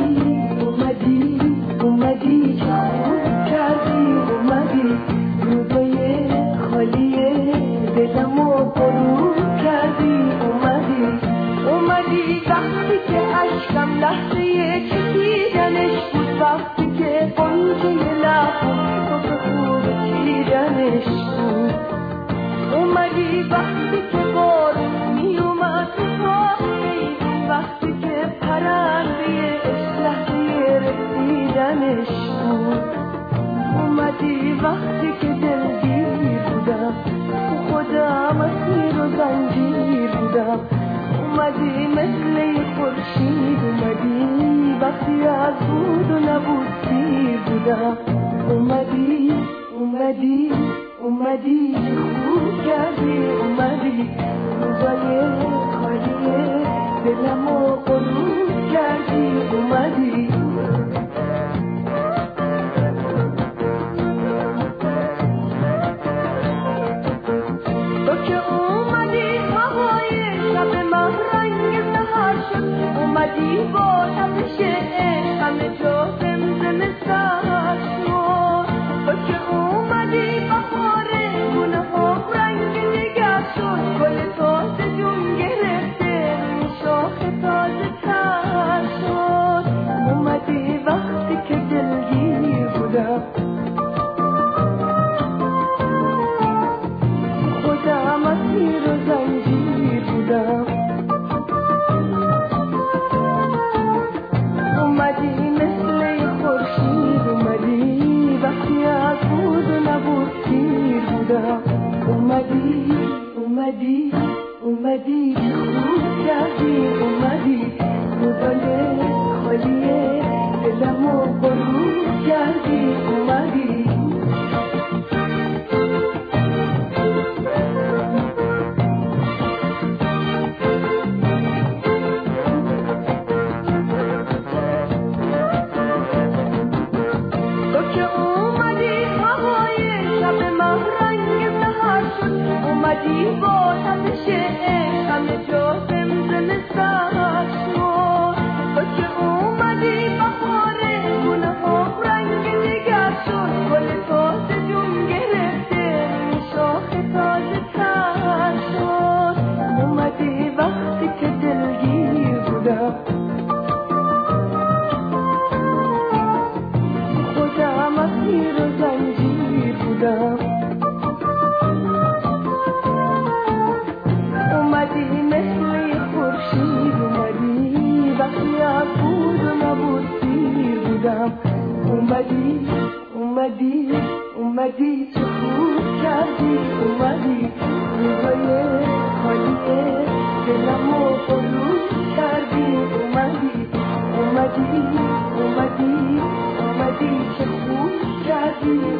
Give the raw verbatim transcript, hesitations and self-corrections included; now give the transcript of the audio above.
اومدی اومدی چه خوب کردی اومدی روزای خالی دلمو پرو کردی اومدی اومدی وقتی که عشقم لحظه چکیدنش بود وقتی که قنچه لبم تو به خوب چیدنش بود اومدی وقتی که بارون می اومد تا ایدون وقتی که پرنده عشق لحظه رسیدنش بود اومدی وقتی که دلگیر بودم تو خودم اسیر و زنجیر بودم اومدی مثل خورشید اومدی وقتی از بود و نبود سیر بودم اومدی اومدی اومدی خوب کردی اومدی روزای خالی دلمو غروب کردی اومدی تو که اومدی هوای شب من رنگ سحر شد اومدی با تپش عشق همه جا زمزمه سر شد تو که اومدی بهار گونه ها رنگ نگر شد گل تازه جون گرفته شاخ تازه تر شد اومدی وقتی که دلگیر بودم خودم اسیر و زنجیر بودم اومدی مثل خورشید اومدی وقتی از بود و نبود سیر بودم اومدی اومدی اومدی خوب کردی اومدی روزای خالی دلمو غروب کردی اومدی اومدی با تپش عشق همه جا زمزمه سر شد تو که اومدی بهار گونه ها رنگ نگر شد گل تازه جون گرفته شاخ تازه تر شد اومدی وقتی که دلگیر بودم خودم اسیر و زنجیر بودم اومدی مثل خورشید اومدی وقتی از بود و نبود سیر بودم اومدی اومدی اومدی چه خوب کردی اومدی روزای خالی دلمو غروب کردی اومدی اومدی اومدی اومدی چه خوب کردی